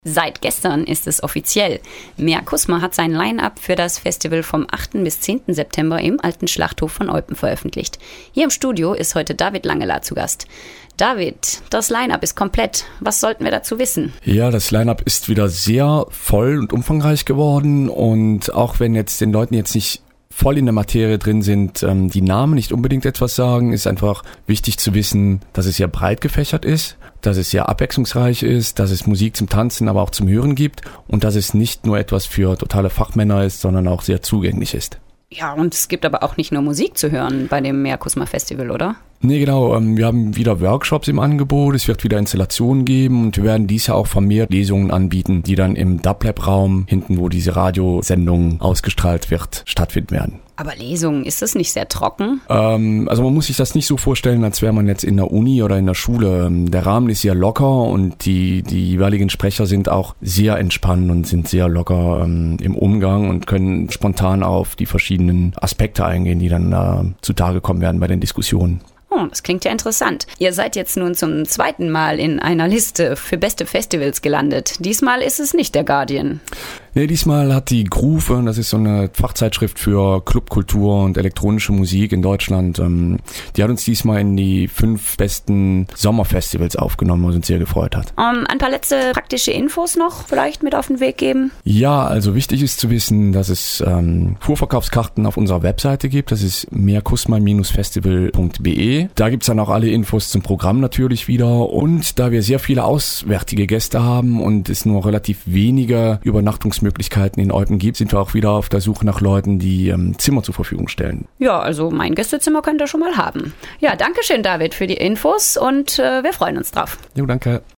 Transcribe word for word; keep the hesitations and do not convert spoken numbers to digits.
Seit gestern ist es offiziell. Meerkusma hat sein Line-Up für das Festival vom achten bis zehnten September im Alten Schlachthof von Eupen veröffentlicht. Hier im Studio ist heute David Langelaar zu Gast. David, das Line-Up ist komplett. Was sollten wir dazu wissen? Ja, das Line-Up ist wieder sehr voll und umfangreich geworden. Und auch wenn jetzt den Leuten jetzt nicht voll in der Materie drin sind, ähm, die Namen nicht unbedingt etwas sagen, ist einfach wichtig zu wissen, dass es sehr breit gefächert ist, dass es sehr abwechslungsreich ist, dass es Musik zum Tanzen, aber auch zum Hören gibt und dass es nicht nur etwas für totale Fachmänner ist, sondern auch sehr zugänglich ist. Ja, und es gibt aber auch nicht nur Musik zu hören bei dem Meerkusma Festival, oder? Nee, genau. Wir haben wieder Workshops im Angebot, es wird wieder Installationen geben und wir werden dies Jahr auch vermehrt Lesungen anbieten, die dann im Dublab-Raum, hinten wo diese Radiosendung ausgestrahlt wird, stattfinden werden. Aber Lesungen, ist das nicht sehr trocken? Ähm, also man muss sich das nicht so vorstellen, als wäre man jetzt in der Uni oder in der Schule. Der Rahmen ist sehr locker und die, die jeweiligen Sprecher sind auch sehr entspannt und sind sehr locker ähm, im Umgang und können spontan auf die verschiedenen Aspekte eingehen, die dann äh, zutage kommen werden bei den Diskussionen. Oh, das klingt ja interessant. Ihr seid jetzt nun zum zweiten Mal in einer Liste für beste Festivals gelandet. Diesmal ist es nicht der Guardian. Nee, diesmal hat die Groove, das ist so eine Fachzeitschrift für Clubkultur und elektronische Musik in Deutschland, ähm, die hat uns diesmal in die fünf besten Sommerfestivals aufgenommen, was uns sehr gefreut hat. Um, ein paar letzte praktische Infos noch vielleicht mit auf den Weg geben? Ja, also wichtig ist zu wissen, dass es ähm, Vorverkaufskarten auf unserer Webseite gibt. Das ist meerkusma Festival punkt de. Da gibt's dann auch alle Infos zum Programm natürlich wieder. Und da wir sehr viele auswärtige Gäste haben und es nur relativ wenige Übernachtungsmöglichkeiten in Eupen gibt, sind wir auch wieder auf der Suche nach Leuten, die ähm, Zimmer zur Verfügung stellen. Ja, also mein Gästezimmer könnt ihr schon mal haben. Ja, danke schön, David, für die Infos und äh, wir freuen uns drauf. Jo, danke.